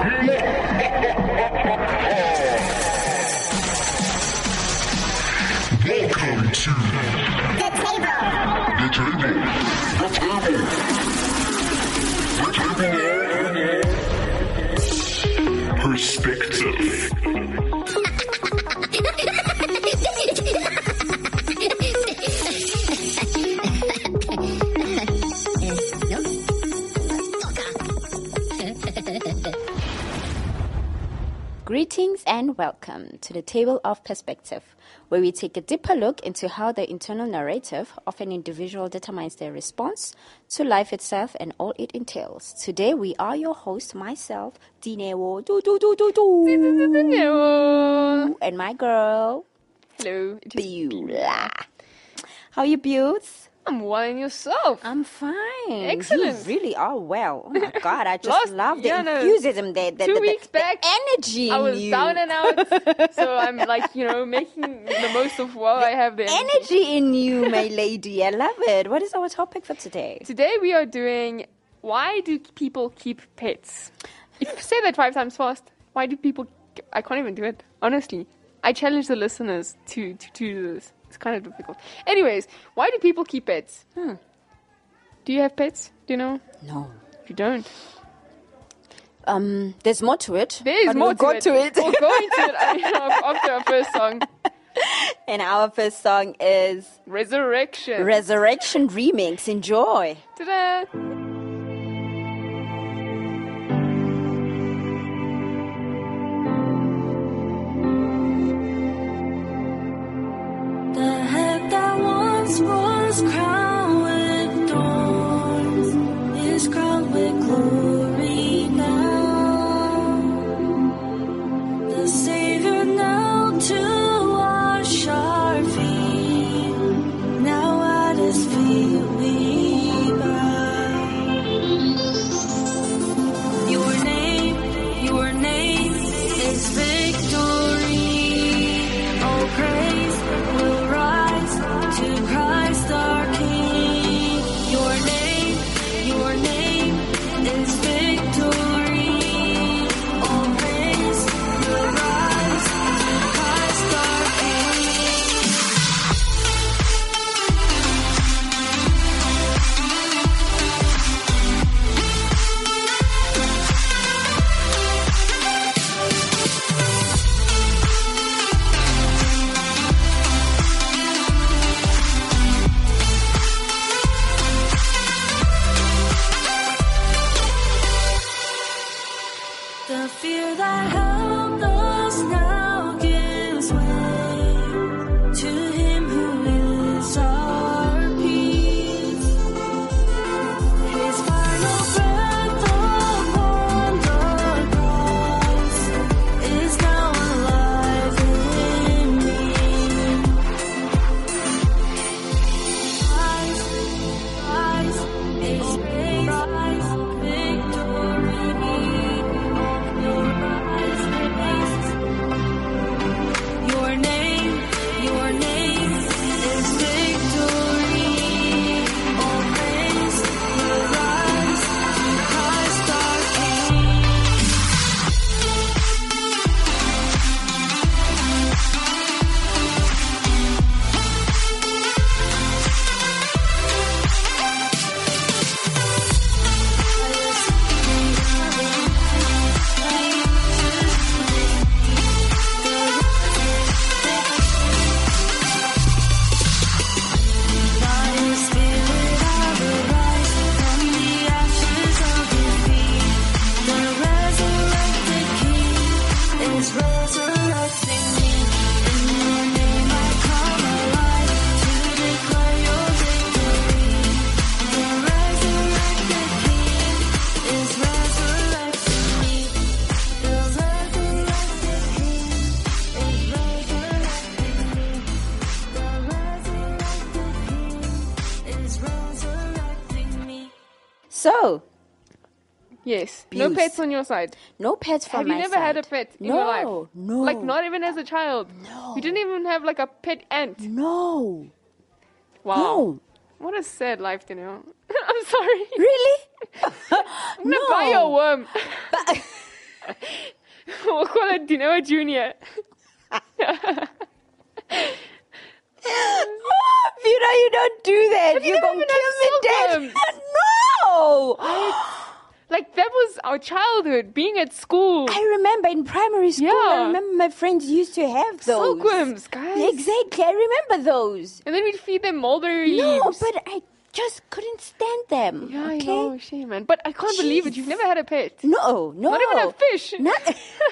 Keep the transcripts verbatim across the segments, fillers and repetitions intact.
Welcome to the table. The table. The table. The table. Perspective. Greetings and welcome to the Table of Perspective, where we take a deeper look into how the internal narrative of an individual determines their response to life itself and all it entails. Today we are your host, myself, Dinewo, do do do do do, and my girl, hello, Beulah. How are you, Bews? I'm well, and yourself? I'm fine. Excellent. You really are well. Oh my God, I just Last, love the yeah, no, enthusiasm there. The, two the, weeks the, back, the energy in I was you. down and out, so I'm like, you know, making the most of while I have the energy. Energy in you, my lady. I love it. What is our topic for today? Today we are doing, why do people keep pets? If you say that five times fast, why do people, I can't even do it, honestly. I challenge the listeners to, to, to do this. It's kind of difficult. Anyways, why do people keep pets? Hmm. Do you have pets? Do you know? No. You don't? Um, there's more to it. There is but more we'll to, go it. to it. We'll go into it after our first song. And our first song is Resurrection. Resurrection Remix. Enjoy. Ta-da! The head that once was crowned with thorns is crowned with glory now. The Savior knelt to wash our feet. Now at His feet we bow. Your name, your name is victory. Oh, praise will rise to Christ our King. Your name, your name is victory. All praise will rise to Christ our King. The fear that held us now gives way to Him who is our peace. His final breath upon the cross is now alive in me. Rise, rise, is rise, victory. Your name, your name is victory. All praise will rise to Christ our King. By His Spirit I will rise from the ashes of defeat. The resurrected King is resurrecting me. In Your name I come alive to declare Your victory. The resurrected King is resurrecting me. The resurrected King is resurrecting me. The resurrected King is resurrecting me. So, Yes. No Abuse. pets on your side. no pets from Have you my never side. had a pet in no, your life? No, Like, not even as a child? No. You didn't even have, like, a pet ant? No. Wow. No. What a sad life, you know. I'm sorry. Really? I'm gonna buy you a worm. But we'll call it Dino Junior Vera, you don't do that. you You're never going to been kill me, at Dad. No! Like, that was our childhood, being at school. I remember in primary school, I Yeah. remember my friends used to have those. Silkworms, guys. Exactly, I remember those. And then we'd feed them mulberry No, leaves. but I just couldn't stand them. Yeah, I okay? know, shame, man. But I can't believe it. You've never had a pet. No, no. Not even a fish. Not,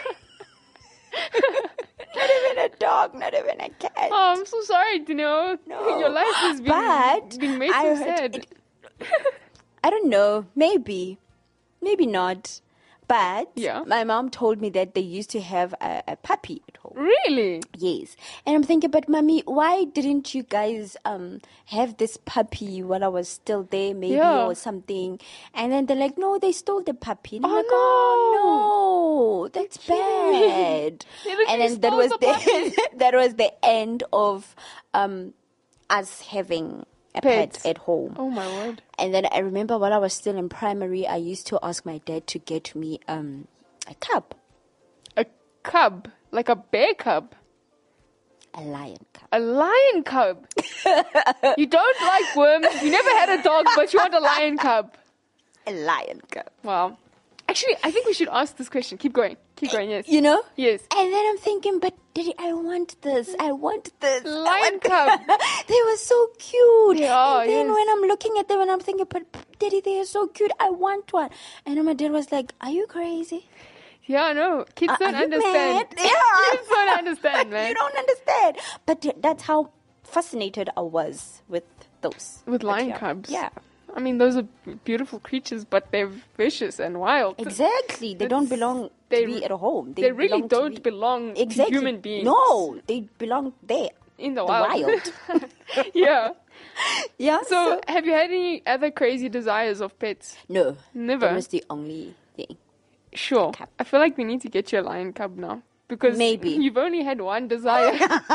not even a dog, not even a cat. Oh, I'm so sorry, you know. No. Your life has been, But been made I so heard sad. it- I don't know. Maybe. Maybe not. But Yeah. my mom told me that they used to have a, a puppy at home. Really? Yes. And I'm thinking, but mommy, why didn't you guys um have this puppy while I was still there, maybe, Yeah. or something? And then they're like, no, they stole the puppy. And I'm Oh, like, oh, no, that's kidding me. bad. They literally And then that stole was the the puppy. that was the end of um us having a Pets. pet at home. Oh, my word. And then I remember while I was still in primary, I used to ask my dad to get me um a cub, A cub. Like a bear cub. a lion cub. A lion cub. You don't like worms. You never had a dog, but you want a lion cub. A lion cub. Wow. Actually, I think we should ask this question. Keep going. Keep going, yes. You know? Yes. And then I'm thinking, but Daddy, I want this. I want this. I Lion want this." cub. They were so cute. They are, and then yes. when I'm looking at them and I'm thinking, but Daddy, they are so cute. I want one. And then my dad was like, are you crazy? Yeah, I know. Kids Are- don't are you understand. mad? Yeah. Kids don't understand, man. You don't understand. But th- that's how fascinated I was with those. With But lion yeah. cubs. Yeah. I mean, those are beautiful creatures, but they're vicious and wild. Exactly. They don't That's- belong they to be re- at home. They really belong to don't be- belong exactly. to human beings. No, they belong there. In the The wild. wild. Yeah. Yeah. So, have you had any other crazy desires of pets? no, Never. That was the only thing. Sure. Cub. I feel like we need to get you a lion cub now. Because Maybe. you've only had one desire.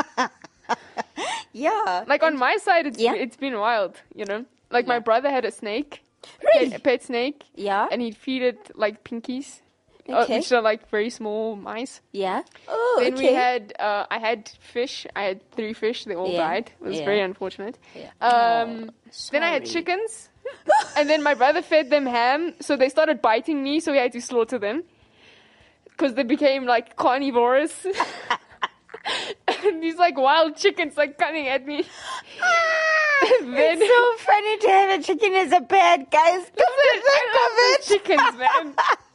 Yeah. Like on my side, it's, Yeah. it's been wild, you know? Like my Yeah. brother had a snake. Really? A pet snake. Yeah. And he'd feed it like pinkies. uh, Okay. which are like very small mice. Yeah. Oh, Then okay. we had, uh, I had fish. I had three fish. They all Yeah. died. It was Yeah. very unfortunate. Yeah. Um, then I had sorry. chickens. And then my brother fed them ham. So they started biting me. So we had to slaughter them. Because they became like carnivorous. And these like wild chickens like coming at me. Then It's so funny to have a chicken as a pet, guys. Come to think I of love it. the chickens, man.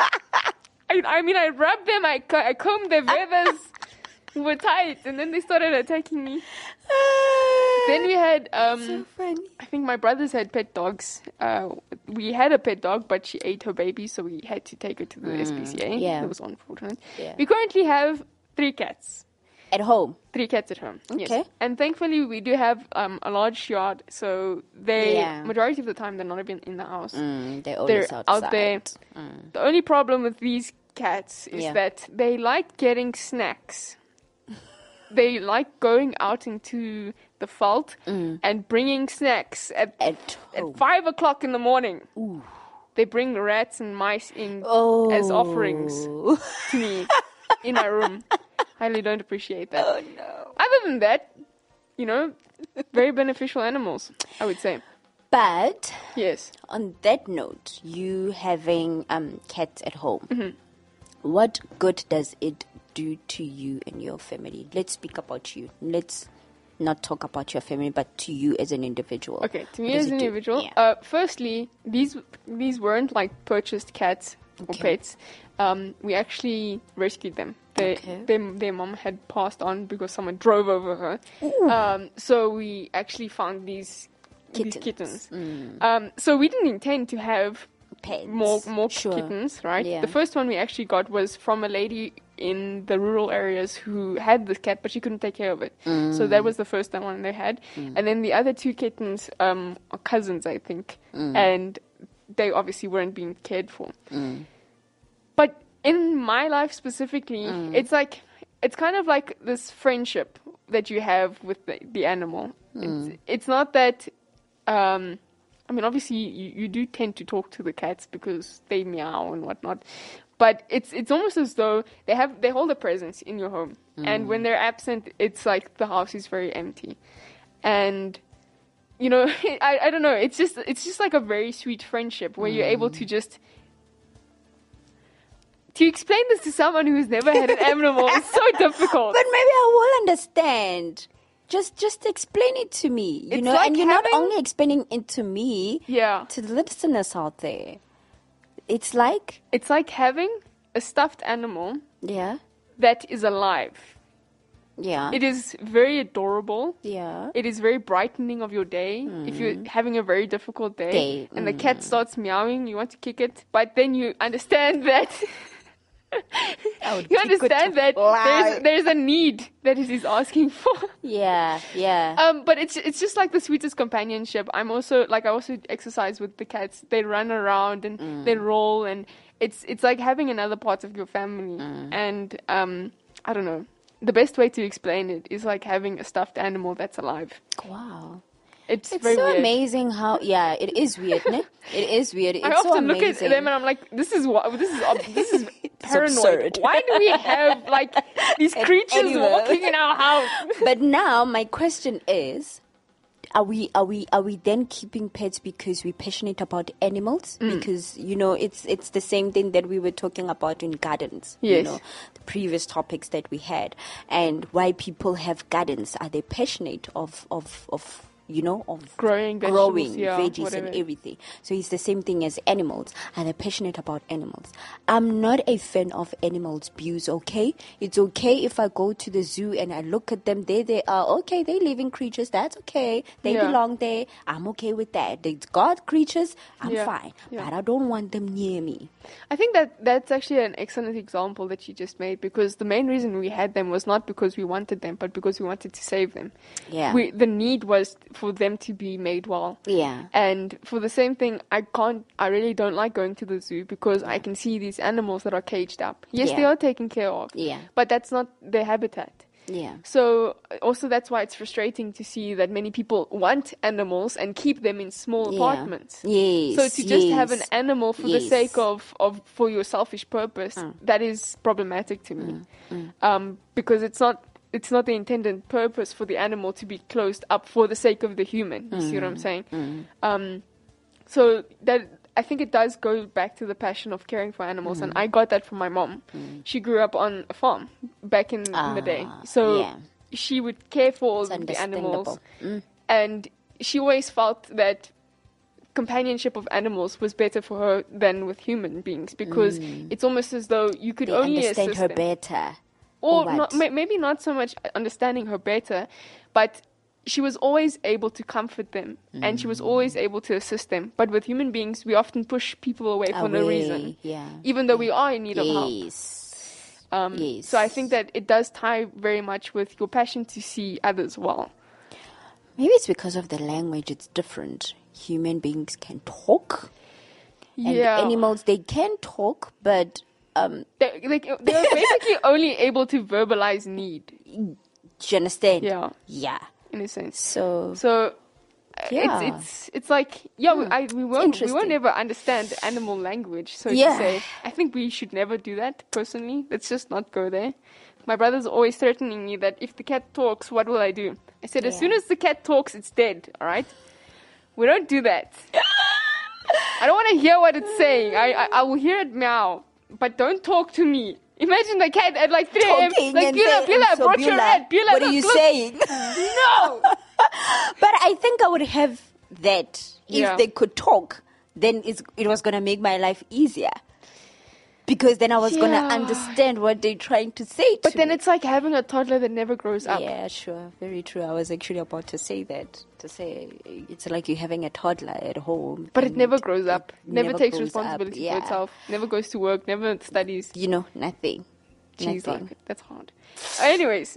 I, I mean, I rubbed them, I, co- I combed their feathers, were tight, and then they started attacking me. Then we had, um, so funny. I think my brothers had pet dogs. Uh, we had a pet dog, but she ate her baby, so we had to take her to the S P C A. yeah. It was unfortunate. Yeah. We currently have three cats. At home. Three cats at home. Yes. Okay. And thankfully, we do have um, a large yard, so they, Yeah. majority of the time, they're not even in the house. Mm, they're They're always out there. Mm. The only problem with these cats is Yeah. that they like getting snacks. They like going out into the veld and bringing snacks at, At at home. five o'clock in the morning. They bring rats and mice in Oh. as offerings to me in my room. Highly don't appreciate that. Oh, no. Other than that, you know, very beneficial animals, I would say. But Yes. on that note, you having um cats at home, Mm-hmm. what good does it do to you and your family? Let's speak about you. Let's not talk about your family, but to you as an individual. Okay, to me What does as it an do? individual, Yeah. uh, firstly, these these weren't like purchased cats or Okay. pets. Um, we actually rescued them. They, Okay. their, their mom had passed on because someone drove over her. Um, so we actually found these these Kittens. kittens. Um, so we didn't intend to have Pets. more more Sure. kittens, right? Yeah. The first one we actually got was from a lady in the rural areas who had this cat, but she couldn't take care of it. So that was the first one they had. And then the other two kittens um, are cousins, I think, and they obviously weren't being cared for. But in my life specifically, it's like it's kind of like this friendship that you have with the, the animal. It's, it's not that. Um, I mean, obviously, you, you do tend to talk to the cats because they meow and whatnot. But it's it's almost as though they have they hold a presence in your home, and when they're absent, it's like the house is very empty, and you know, I I don't know. It's just it's just like a very sweet friendship where you're able to just. To explain this to someone who's never had an animal is so difficult. But maybe I will understand. Just just explain it to me, you It's know, like and you're having- not only explaining it to me, Yeah. to the listeners out there. It's like, It's like having a stuffed animal yeah, that is alive. yeah, It is very adorable. yeah. It is very brightening of your day. If you're having a very difficult day, Day, and the cat starts meowing, you want to kick it, but then you understand that I would you kick it understand to that fly. there's there's a need that it is asking for. Yeah, yeah. Um, but it's it's just like the sweetest companionship. I'm also like I also exercise with the cats. They run around and Mm. they roll, and it's it's like having another part of your family. Mm. And um, I don't know. The best way to explain it is like having a stuffed animal that's alive. Wow. It's, It's very so weird. amazing how, yeah, it is weird, ne? It is weird. It's I so often look at amazing. them and I'm like, this is what this is ob- this is paranoid. absurd. Why do we have like these An creatures animal. walking in our house? But now my question is, are we are we are we then keeping pets because we're passionate about animals? Mm. Because you know it's it's the same thing that we were talking about in gardens. You Yes. know, the previous topics that we had, and why people have gardens. Are they passionate of of of you know, of Growing growing vegetables, yeah, veggies whatever. and everything. So it's the same thing as animals. Are they passionate about animals? I'm not a fan of animals' abuse, okay? It's okay if I go to the zoo and I look at them. They they are okay, they're living creatures, that's okay. They Yeah. belong there. I'm okay with that. They're God creatures, I'm Yeah, fine. yeah. But I don't want them near me. I think that that's actually an excellent example that you just made, because the main reason we had them was not because we wanted them, but because we wanted to save them. Yeah. We, the need was for them to be made well. Yeah. And for the same thing, I can't, I really don't like going to the zoo because I can see these animals that are caged up. Yes, Yeah. they are taken care of. Yeah. But that's not their habitat. Yeah. So also that's why it's frustrating to see that many people want animals and keep them in small Yeah. apartments. Yes. So to just have an yes. animal for the Yes. sake of, of for your selfish purpose, that is problematic to me. Um, because it's not it's not the intended purpose for the animal to be closed up for the sake of the human. You see what I'm saying? Um, so that I think it does go back to the passion of caring for animals, and I got that from my mom. She grew up on a farm back in, in the day, Ah, so yeah. she would care for all It's the animals, understandable. and she always felt that companionship of animals was better for her than with human beings, because it's almost as though you could They only understand assist her them. better. Or what? not, may- maybe not so much understanding her better, but she was always able to comfort them, and she was always able to assist them. But with human beings, we often push people away for no Away, reason, yeah. even though we are in need of help. Yes. Um, yes. So I think that it does tie very much with your passion to see others well. Maybe it's because of the language, it's different. Human beings can talk, and Yeah, animals, they can talk, but um, they, like, they're basically only able to verbalize need, do you understand? Yeah. Yeah. in a sense. So, So uh, Yeah. it's it's it's like yeah, we, I, we won't we won't interesting. never understand animal language. So Yeah. to say, I think we should never do that. Personally, let's just not go there. My brother's always threatening me that if the cat talks, what will I do? I said, as Yeah. soon as the cat talks, it's dead. All right, we don't do that. I don't want to hear what it's saying. I, I I will hear it meow, but don't talk to me. Imagine the cat at like three a.m. talking Like, and Beulah, saying, Beulah, I "So brought your Beulah, rat. Beulah, what are look, you look." saying? No. But I think I would have that if Yeah. they could talk. Then it's, it was gonna make my life easier, because then I was gonna Yeah. understand what they're trying to say. But to then me. it's like having a toddler that never grows up. Yeah, sure. Very true. I was actually about to say that. To say it's like you're having a toddler at home. But it and never grows up. it Never, takes grows up. responsibility Yeah. for itself. Never goes to work. Never studies. You know, nothing. Jeez, Nothing. like, that's hard. Anyways,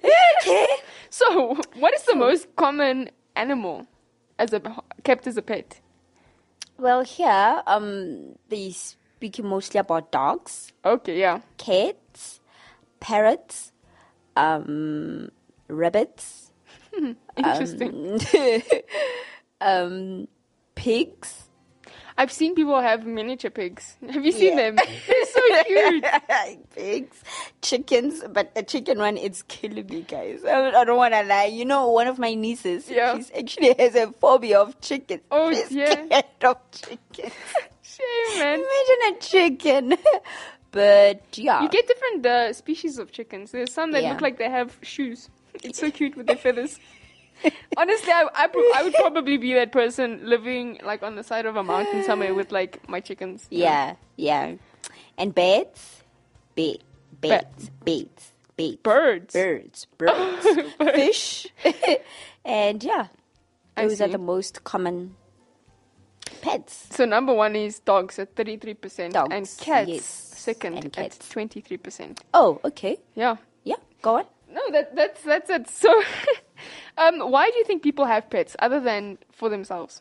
so what is the most common animal as a kept as a pet? Well, here, um, they speaking mostly about dogs, Okay, yeah. cats, parrots, um, rabbits, Interesting. um, pigs. I've seen people have miniature pigs. Have you seen Yeah. them? They're so cute. Pigs, chickens, but a chicken one, it's killing me, guys. I, I don't want to lie. You know, one of my nieces, Yeah. she's actually has a phobia of chicken. Oh, She's dear. scared of chicken. Shame, man. Imagine a chicken. But yeah, You get different uh, species of chickens. There's some that Yeah. look like they have shoes. It's so cute with their feathers. Honestly, I, I, pro- I would probably be that person living like on the side of a mountain somewhere with like my chickens. yeah, yeah. And birds, ba- birds, birds, birds, Birds. birds, birds, fish, and yeah, I those are see. the most common pets. So number one is dogs at thirty-three percent. Dogs, And cats yes. second And cats. at twenty-three percent. Oh, okay. Yeah. Yeah, go on. No, that that's that's it. So, um, why do you think people have pets other than for themselves?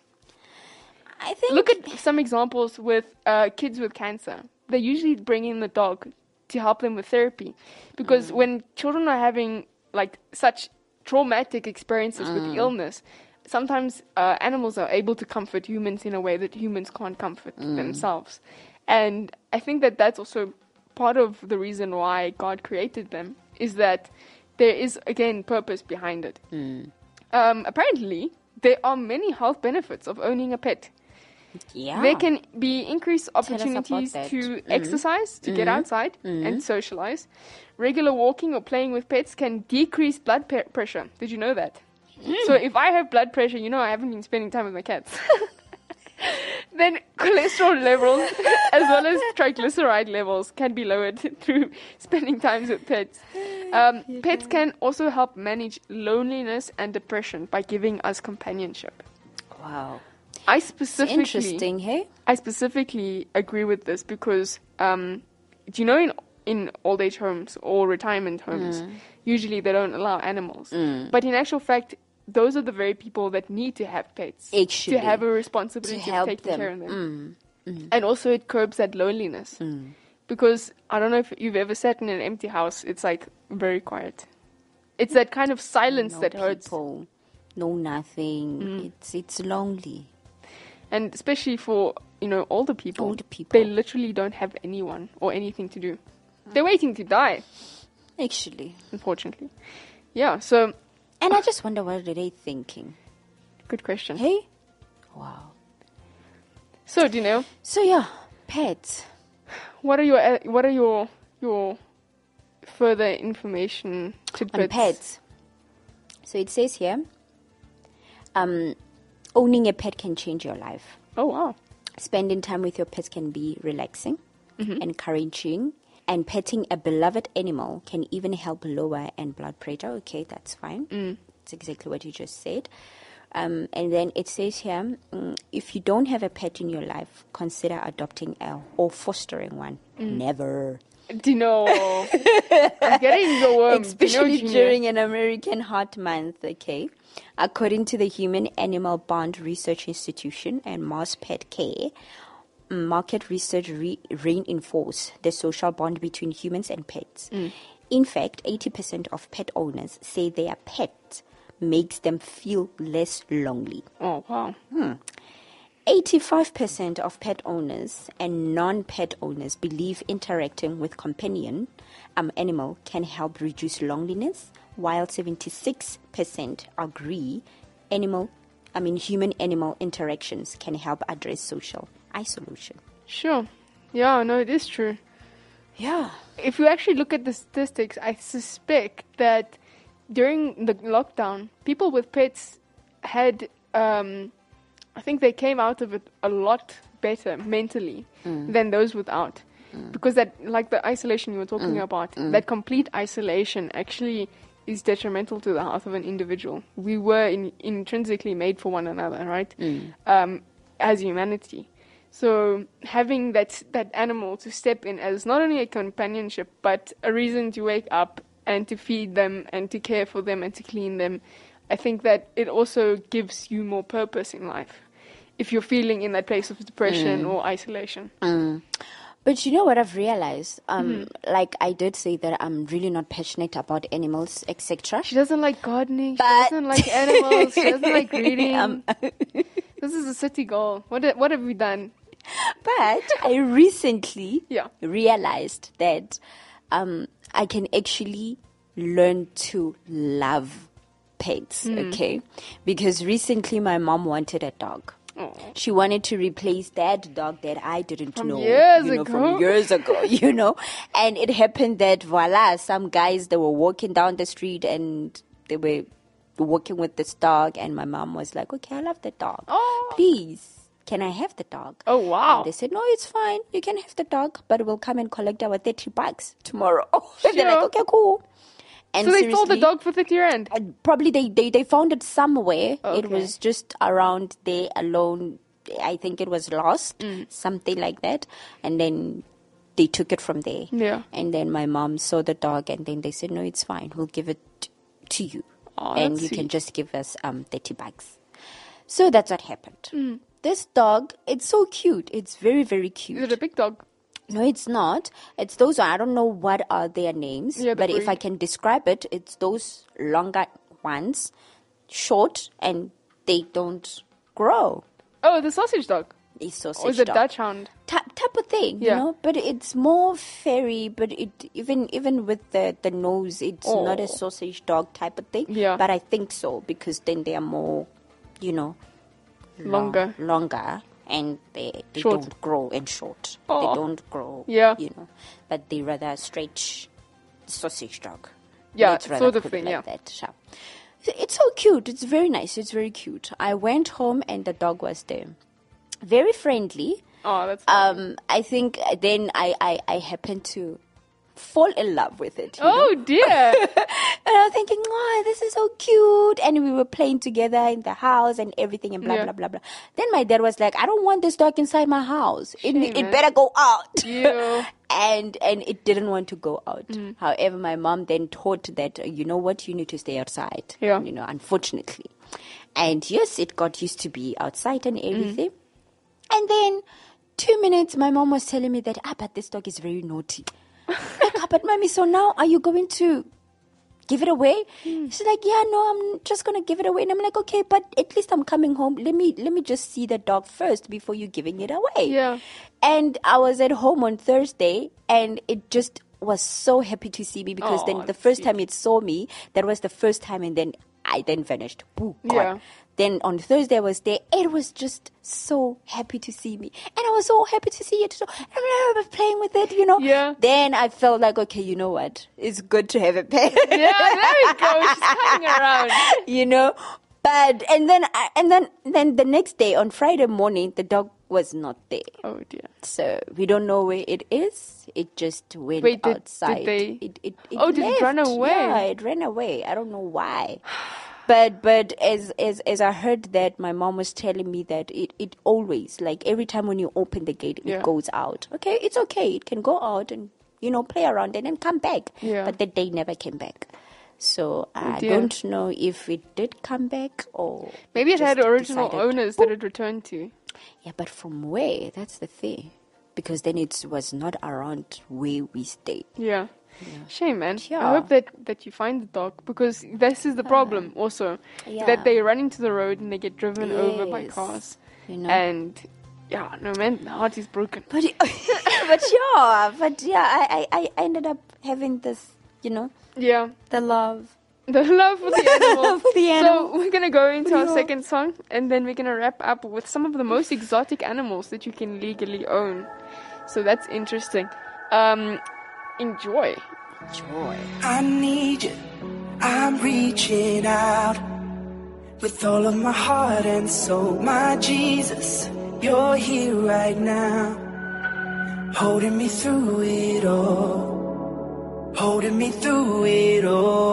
I think Look at some examples with uh, kids with cancer. They usually bring in the dog to help them with therapy, because when children are having like such traumatic experiences with illness, sometimes uh, animals are able to comfort humans in a way that humans can't comfort themselves. And I think that that's also part of the reason why God created them, is that there is, again, purpose behind it. Um, apparently, there are many health benefits of owning a pet. yeah. There can be increased us about opportunities that. to exercise, to get outside and socialize. Regular walking or playing with pets can decrease blood pe- pressure. Did you know that? So if I have blood pressure, you know I haven't been spending time with my cats. Then cholesterol levels as well as triglyceride levels can be lowered through spending time with pets. Um, pets can also help manage loneliness and depression by giving us companionship. Wow. I It's specifically interesting, hey? I specifically agree with this because, um, do you know in in old age homes or retirement homes, usually they don't allow animals. But in actual fact, those are the very people that need to have pets Actually, to have a responsibility to of help taking them. care of them. And also, it curbs that loneliness Mm. because I don't know if you've ever sat in an empty house. It's like very quiet. It's that kind of silence No that hurts. people, no nothing. It's it's lonely. And especially for, you know, older people, Older people. they literally don't have anyone or anything to do. They're waiting to die, Actually. unfortunately. Yeah, so, And I just wonder what are they thinking? good question. Hey? Wow. So, do you know, So yeah, pets. what are your, uh, what are your, your further information tidbits? On pets. So it says here, um, owning a pet can change your life. Oh, wow. Spending time with your pets can be relaxing, encouraging, and petting a beloved animal can even help lower end blood pressure. Okay, that's fine. That's exactly what you just said. Um, and then it says here, mm, if you don't have a pet in your life, consider adopting a or fostering one. Never. Dino. I'm getting your worm. Especially Dino Junior during an American Heart Month, okay? According to the Human Animal Bond Research Institution and Mars Pet Care, market research re- reinforce the social bond between humans and pets. In fact, eighty percent of pet owners say their pet makes them feel less lonely. Oh, wow. eighty-five percent of pet owners and non-pet owners believe interacting with companion um, animal can help reduce loneliness, while seventy-six percent agree animal, I mean human-animal interactions can help address social isolation. Sure. Yeah, no, it is true. Yeah. If you actually look at the statistics, I suspect that during the lockdown, people with pets had, um, I think they came out of it a lot better mentally than those without. Because that, like the isolation you were talking about, that complete isolation actually is detrimental to the health of an individual. We were in, intrinsically made for one another, right? Um, as humanity. So having that that animal to step in as not only a companionship, but a reason to wake up and to feed them and to care for them and to clean them, I think that it also gives you more purpose in life if you're feeling in that place of depression or isolation. But you know what I've realized? Um, Like I did say that I'm really not passionate about animals, et cetera. She doesn't like gardening. But- She doesn't like animals. She doesn't like reading. Um, This is a city girl. What, what have we done? But I recently Yeah. realized that um, I can actually learn to love pets, Hmm. okay? Because recently my mom wanted a dog. Aw. She wanted to replace that dog that I didn't From know, years you know, ago. from years ago, you know. And it happened that voila, some guys they were walking down the street and they were walking with this dog, and my mom was like, "Okay, I love the dog. Oh. Please, can I have the dog?" Oh, wow. And they said, "No, it's fine. You can have the dog, but we'll come and collect our thirty bucks tomorrow." And they're like, Sure. "Okay, cool." And So they sold the seriously, dog for thirty rand. uh, probably they, they, they found it somewhere. It Okay. was just around there alone. I think it was lost, Mm. something like that. And then they took it from there. Yeah. And then my mom saw the dog, and then they said, "No, it's fine. We'll give it to you. Aw, and that's you can sweet. just give us um thirty bucks." So that's what happened. Mm. This dog, it's so cute. It's very, very cute. Is it a big dog? No, it's not. It's those, I don't know what are their names, Yeah, the but if I breed. can describe it, it's those longer ones, short, and they don't grow. Oh, the sausage dog. A sausage Or is it dog. Dutch Hound? Type, type of thing, you Yeah. know, but it's more fairy, but it even even with the, the nose, it's not Oh. a sausage dog type of thing. Yeah. But I think so, because then they are more, you know, long- Longer. longer, and they, they Short. don't grow and short. Oh. They don't grow, Yeah. you know, but they rather straight sausage dog. Yeah, Let's rather sort of put it thing, like yeah. that. So, it's so cute. It's very nice. It's very cute. I went home and the dog was there. Very friendly. Oh, that's fun. Um, I think then I, I, I happened to fall in love with it. you know? Oh, dear. And I was thinking, oh, this is so cute. And we were playing together in the house and everything and blah, Yeah. blah, blah, blah. Then my dad was like, I don't want this dog inside my house. It, Shame, it man. better go out. Ew. and and it didn't want to go out. Mm. However, my mom then taught that, uh, you know what, you need to stay outside. Yeah. You know, unfortunately. And yes, it got used to be outside and everything. And then two minutes, my mom was telling me that, ah, but this dog is very naughty. Like, ah, but mommy, so now are you going to give it away? She's like, yeah, no, I'm just going to give it away. And I'm like, okay, but at least I'm coming home. Let me, let me just see the dog first before you giving it away. Yeah. And I was at home on Thursday, and it just was so happy to see me, because Aw, then the that's first sweet. time it saw me, that was the first time, and then I then vanished. Boo, gone. Yeah. Then on Thursday I was there. It was just so happy to see me, and I was so happy to see it. So and I was playing with it, you know. Yeah. Then I felt like, okay, you know what? It's good to have a pet. Yeah, there we go. She's coming around. you know. But and then I, and then then the next day on Friday morning, the dog was not there. Oh, dear. So we don't know where it is. It just went Wait, did- did outside. they- It, it, it Oh, did it run left. away? Yeah, it ran away. I don't know why. But but as as as I heard that, my mom was telling me that it, it always, like every time when you open the gate, it Yeah. goes out. Okay, it's okay. It can go out and, you know, play around and then come back. Yeah. But that day never came back. So I dear. don't know if it did come back or Maybe it had just original decided, owners that it returned to. yeah, but from where? That's the thing. Because then it was not around where we stay. Yeah. Shame, man. Yeah. I hope that, that you find the dog, because this is the problem also. Yeah. That they run into the road and they get driven over by Yes. cars. You know? And, yeah, no, man, the heart is broken. But, but yeah, but yeah, I, I, I ended up having this, you know, Yeah. the love. The love for the animal. For the animal. So we're going to go into our Yeah. second song, and then we're going to wrap up with some of the most exotic animals that you can legally own. So that's interesting. Um, enjoy. Joy. I need you. I'm reaching out with all of my heart and soul. My Jesus, you're here right now, holding me through it all, holding me through it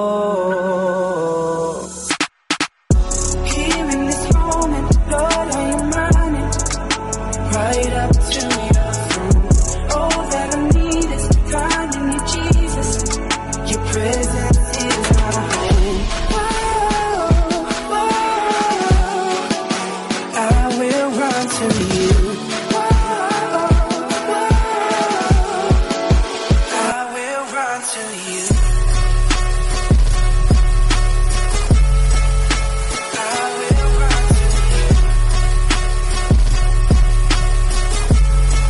all. Here in this moment, Lord, I am running right up to your throne. All that I need is time in you, Jesus. Your presence is my home. Whoa, whoa, I will run to you. Whoa, whoa, I will run to you. I will run to you.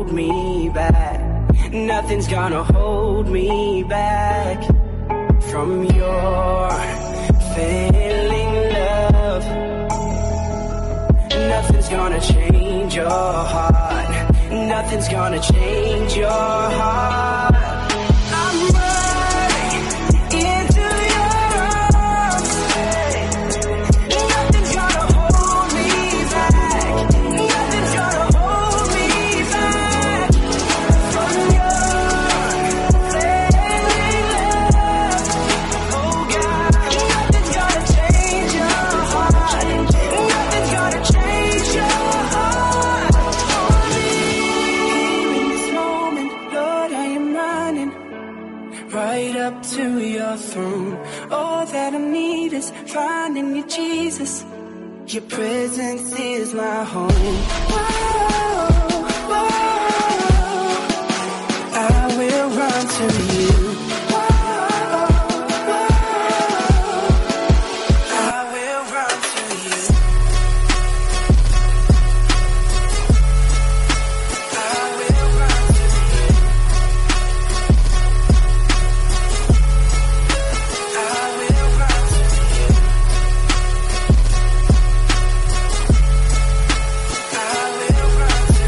hold me back. Nothing's gonna hold me back from your failing love. Nothing's gonna change your heart. Nothing's gonna change your heart. I'm running into your arms. Nothing's gonna hold me back. Nothing's gonna hold me back from your failing love. Oh God, nothing's gonna change your heart. Nothing's gonna change your heart. Here in this moment, Lord, I am running right up to your throne. All that I need is finding you, Jesus. Your presence is my home. Whoa, whoa. I will run to you. Whoa, whoa. I will run to you. I will run to you. I will run to you. I will run to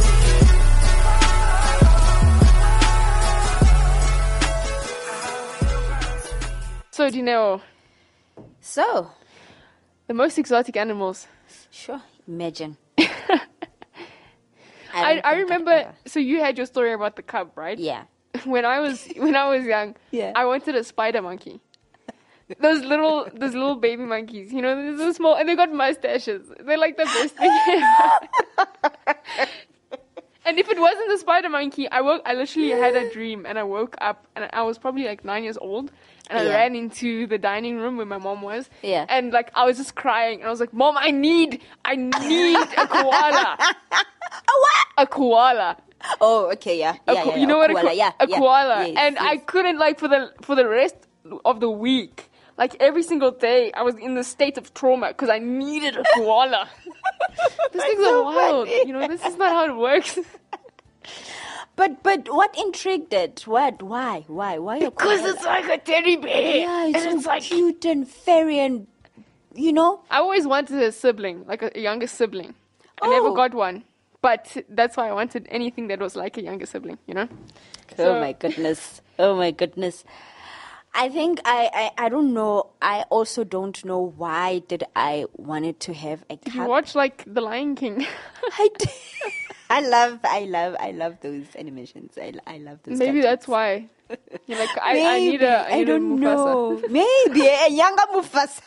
So, do you know So, the most exotic animals? sure, imagine. I, don't I think I'd remember. ever- So you had your story about the cub, right? Yeah. When I was when I was young, Yeah. I wanted a spider monkey. Those little those little baby monkeys, you know, they're so small and they got mustaches. They're like the best thing ever. And if it wasn't the spider monkey, I woke. I literally had a dream, and I woke up, and I was probably like nine years old, and I Yeah. ran into the dining room where my mom was, Yeah. and like I was just crying, and I was like, "Mom, I need, I need a koala, A what? a koala." Oh, okay, yeah. A yeah, ko- yeah, you yeah, know a what koala, a, ko- yeah, a yeah. koala, Yes, and I yes. couldn't like for the for the rest of the week, like every single day, I was in the state of trauma because I needed a koala. These things so are wild, funny. you know. This is not how it works. But but what intrigued it? What? Why? Why? Why? a Because koala? it's like a teddy bear, yeah, it's and so it's like cute and fairy and you know. I always wanted a sibling, like a, a younger sibling. I never Oh. got one, but that's why I wanted anything that was like a younger sibling, you know. Oh So- my goodness. Oh my goodness. I think I, I, I don't know. I also don't know why did I wanted to have a If you cat. watch like The Lion King, I, d- I love I love I love those animations. I, I love those. maybe cartoons. that's why. You're like, I, Maybe. I need a, I I need a don't Mufasa. know. Maybe a younger Mufasa.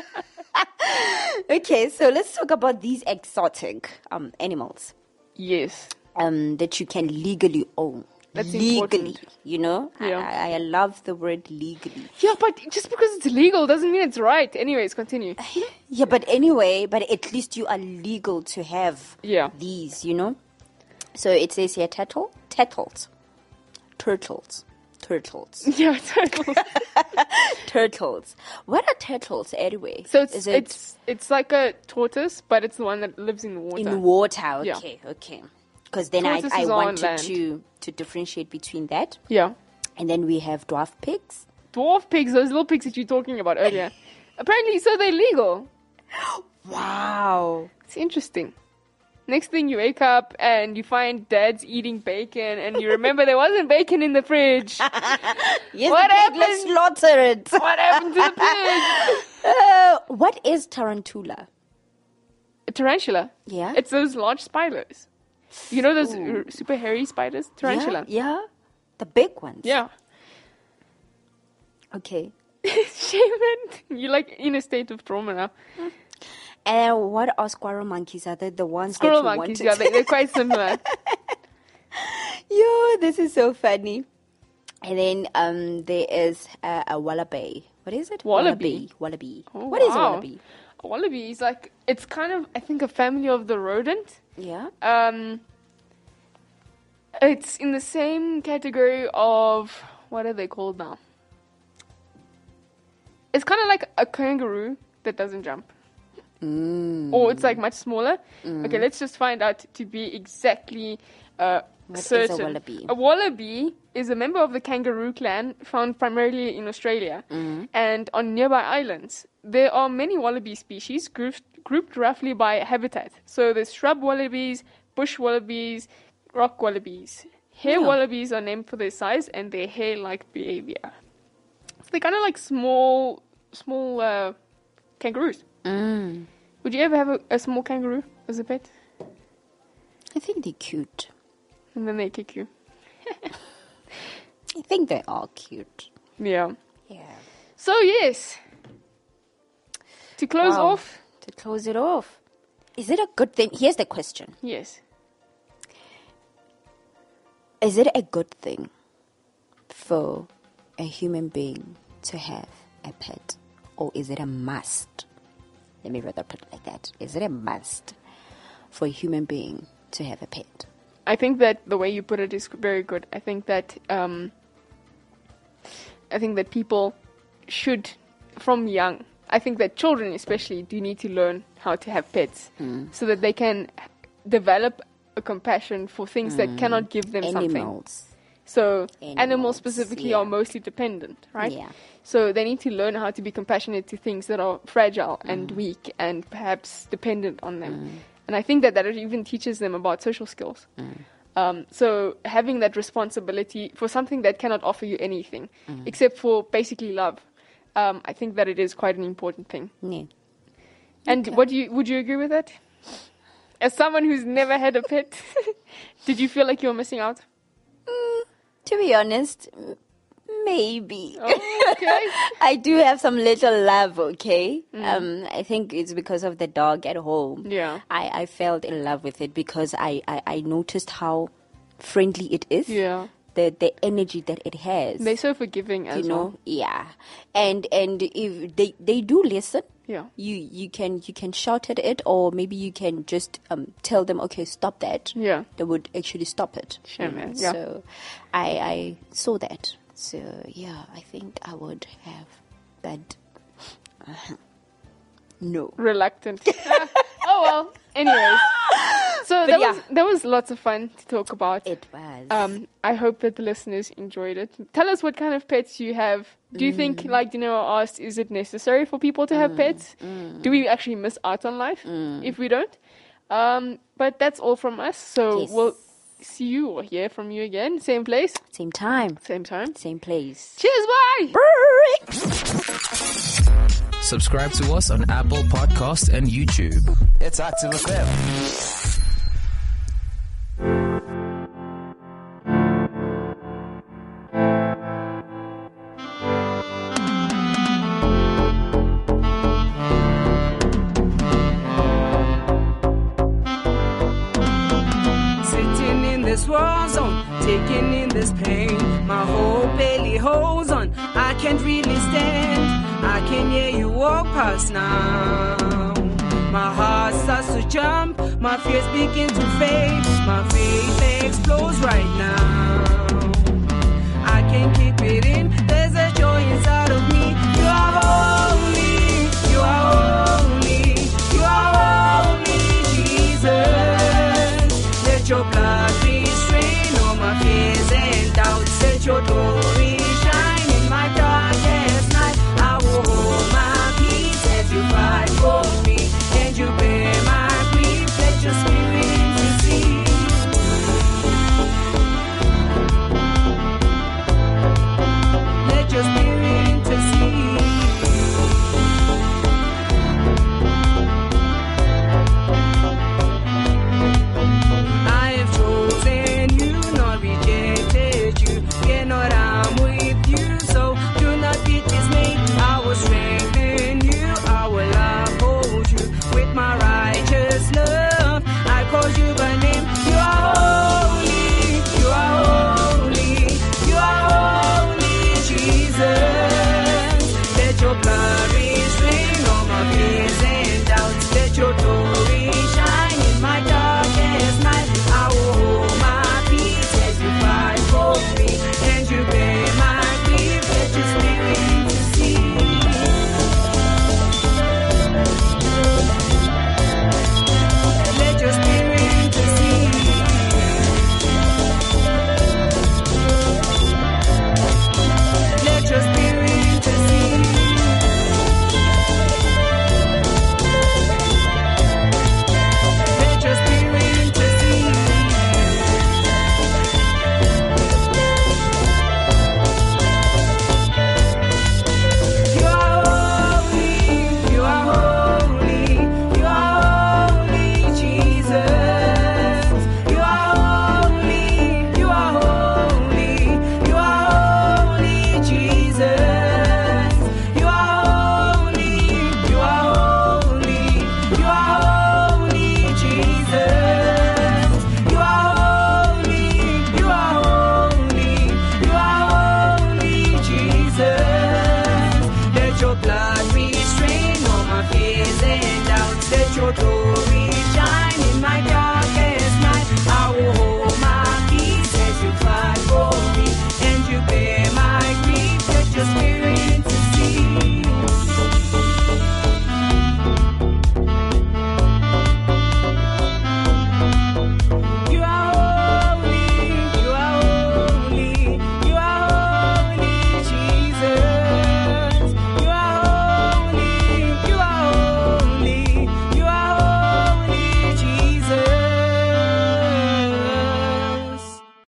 Okay, so let's talk about these exotic um animals Yes. um that you can legally own. That's legally, important. you know. Yeah. I, I love the word legally. Yeah, but just because it's legal doesn't mean it's right. Anyways, continue. Yeah, but anyway, but at least you are legal to have Yeah. these, you know. So it says here turtle, turtles, turtles, turtles, Yeah, turtles. turtles. What are turtles anyway? So it's Is it it's it's like a tortoise, but it's the one that lives in the water. in water? Yeah. Okay, okay. Because then I, Tortoises I are on wanted land. to to differentiate between that, Yeah. and then we have dwarf pigs. Dwarf pigs, those little pigs that you were talking about earlier. Apparently, so they're legal. Wow. It's interesting. Next thing you wake up and you find dad's eating bacon and you remember there wasn't bacon in the fridge. Yes, What the pig, let's happened? slaughter it. What happened to the pig? Uh, what is tarantula? A tarantula. Yeah. It's those large spiders. You know those r- super hairy spiders? Tarantula. Yeah, yeah. The big ones. Yeah. Okay. Shaman, you're like in a state of trauma now. And what are squirrel monkeys? Are they the ones Squirrel that you monkeys, wanted? yeah, they, they're quite similar. Yo, this is so funny. And then um, there is uh, a wallaby. What is it? Wallaby? Wallaby. Oh, What is a wow. wallaby? A wallaby is like, it's kind of, I think, a family of the rodent. Yeah. Um, it's in the same category of, what are they called now? It's kind of like a kangaroo that doesn't jump. Mm. Or it's like much smaller. Okay, let's just find out to be exactly uh, What is certain. a wallaby? A wallaby is a member of the kangaroo clan found primarily in Australia Mm-hmm. and on nearby islands. There are many wallaby species grouped, grouped roughly by habitat. So there's shrub wallabies, bush wallabies, rock wallabies. Hair Yeah. wallabies are named for their size and their hair-like behavior. So they're kind of like small, small uh, kangaroos. Mm. Would you ever have a, a small kangaroo as a pet? I think they're cute. And then they kick you. I think they are cute. Yeah. Yeah. So yes, to close Wow. off, To close it off, is it a good thing? Here's the question. yes. Is it a good thing for a human being to have a pet? Or is it a must? Let me rather put it like that. Is it a must for a human being to have a pet? I think that the way you put it is very good. I think that um, I think that people should, from young, I think that children especially do need to learn how to have pets, so that they can develop a compassion for things that cannot give them something. Animals. So Animals, animals specifically yeah. are mostly dependent, right? Yeah. So they need to learn how to be compassionate to things that are fragile and Mm. weak and perhaps dependent on them. And I think that that even teaches them about social skills. Mm. Um, so having that responsibility for something that cannot offer you anything Mm. except for basically love, um, I think that it is quite an important thing. Yeah. And what do you would you agree with that? As someone who's never had a pet, did you feel like you were missing out? To be honest, m- maybe. Oh, okay. I do have some little love, okay? Um, I think it's because of the dog at home. Yeah. I, I felt in love with it because I, I, I noticed how friendly it is. Yeah. The the energy that it has. They're so forgiving as you know, well. yeah. And and if they they do listen. Yeah. You you can you can shout at it, or maybe you can just um tell them, okay, stop that. Yeah. They would actually stop it. Sure, you know. man. Yeah. So I I saw that. So yeah, I think I would have that. Uh, no. Reluctant. Oh well. Anyways, so But that yeah. was that was lots of fun to talk about. It was. Um, I hope that the listeners enjoyed it. Tell us what kind of pets you have. Do you Mm. think, like Dino asked, is it necessary for people to have pets? Do we actually miss out on life if we don't? Um, but that's all from us. So Yes. we'll see you or hear from you again. Same place, Same time, same time. same place. Cheers, bye! Subscribe to us on Apple Podcasts and YouTube. It's Active F M. Sitting in this war zone, taking in this pain. My whole belly holds on. I can't really stand. I can hear you walk past now. My heart starts to jump. My fears begin to fade. My faith explodes right now. I can't keep it in. There's a joy inside of me. You are holy. You are holy. You are holy, Jesus. Let your blood restrain all my fears and doubts. Let your glory shine in my darkest night. I will hold my peace as you fight for me, and you bear my grief. Let your spirit intercede. Let your spirit intercede. I have chosen Jojo.